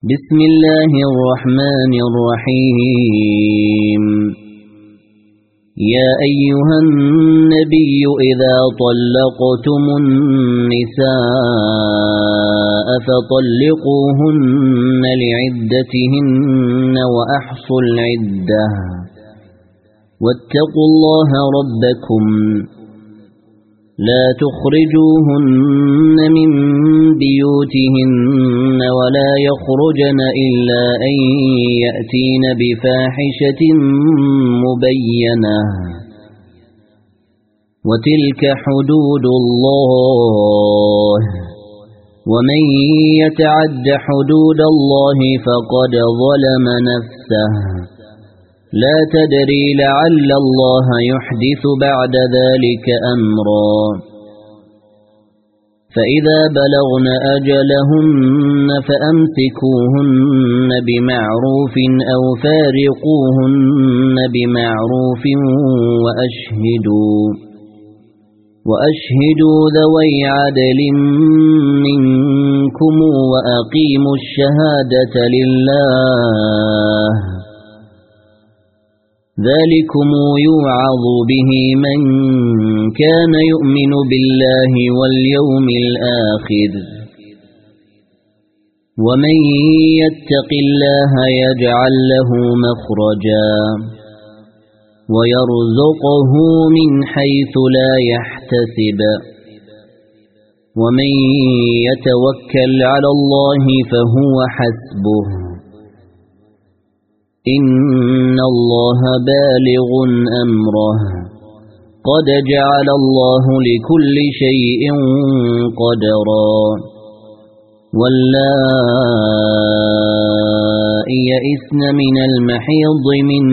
بسم الله الرحمن الرحيم يا أيها النبي إذا طلقتم النساء فطلقوهن لعدتهن وأحصوا العدة واتقوا الله ربكم لا تخرجوهن من بيوتهن ولا يخرجن إلا أن يأتين بفاحشة مبينة وتلك حدود الله ومن يتعد حدود الله فقد ظلم نفسه لا تدري لعل الله يحدث بعد ذلك أمرا فإذا بلغن أجلهن فأمسكوهن بمعروف أو فارقوهن بمعروف وأشهدوا ذوي عدل منكم وأقيموا الشهادة لله ذلكم يوعظ به من كان يؤمن بالله واليوم الآخر ومن يتق الله يجعل له مخرجا ويرزقه من حيث لا يحتسب ومن يتوكل على الله فهو حسبه إن الله بالغ أمره قد جعل الله لكل شيء قدرا واللائي يئسن من المحيض من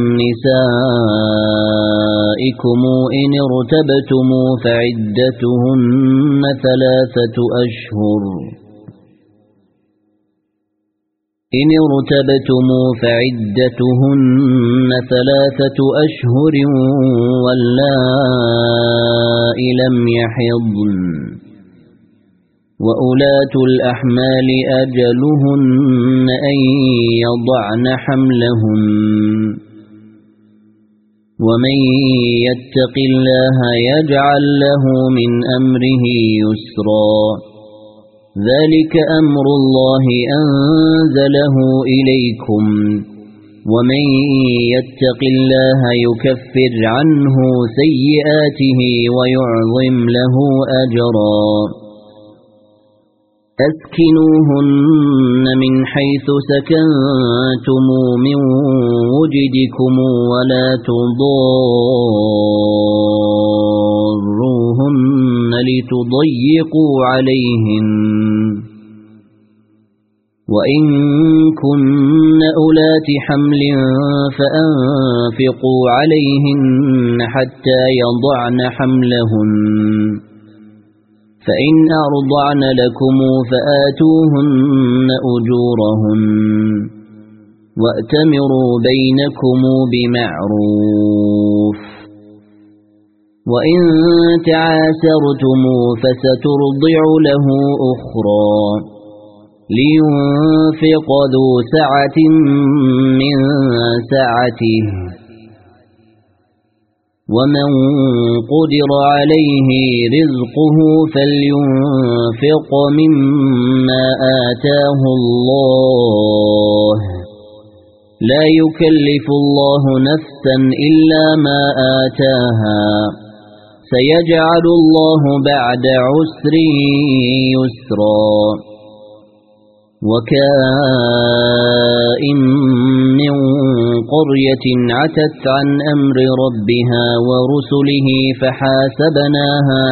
نسائكم إن ارتبتم فعدتهن 3 أشهر واللائي لم يحضن وأولاة الأحمال أجلهن أن يضعن حملهن ومن يتق الله يجعل له من أمره يسرا ذلك أمر الله أنزله إليكم ومن يتق الله يكفر عنه سيئاته ويعظم له أجرا أسكنوهن من حيث سكنتم من وجدكم ولا تضاروهن لتضيقوا عليهن وإن كن أولات حمل فأنفقوا عليهن حتى يضعن حملهن فإن أرضعن لكم فآتوهن أجورهن وأتمروا بينكم بمعروف وإن تعاسرتم فسترضع له أخرى لينفق ذو سعة من سعته ومن قدر عليه رزقه فلينفق مما آتاه الله لا يكلف الله نفسا إلا ما آتاها سيجعل الله بعد عسر يسرا وكائن من قرية عتت عن أمر ربها ورسله فحاسبناها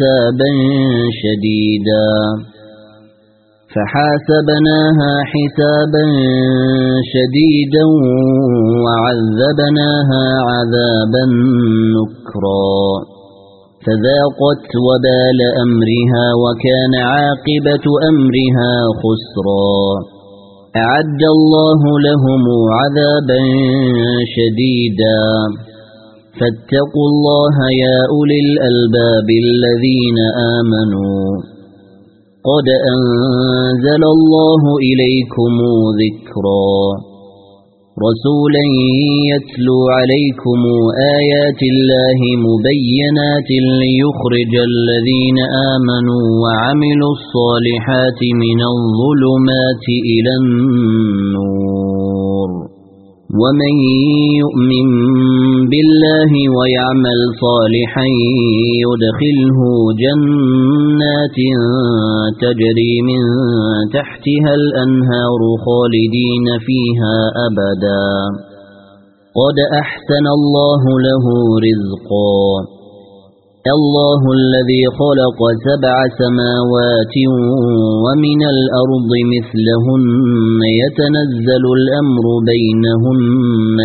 حسابا شديدا وعذبناها عذابا نكرا فذاقت وبال أمرها وكان عاقبة أمرها خسرا أعد الله لهم عذابا شديدا فاتقوا الله يا أولي الألباب الذين آمنوا قد أنزل الله إليكم ذكرا رسولا يتلو عليكم آيات الله مبينات ليخرج الذين آمنوا وعملوا الصالحات من الظلمات إلى النور ومن يؤمن بالله ويعمل صالحا يدخله جنات تجري من تحتها الأنهار خالدين فيها أبدا قد أحسن الله له رزقا الله الذي خلق 7 سماوات ومن الأرض مثلهن يتنزل الأمر بينهن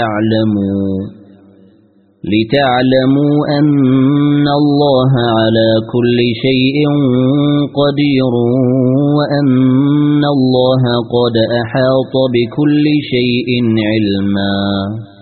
لتعلموا أن الله على كل شيء قدير وأن الله قد أحاط بكل شيء علما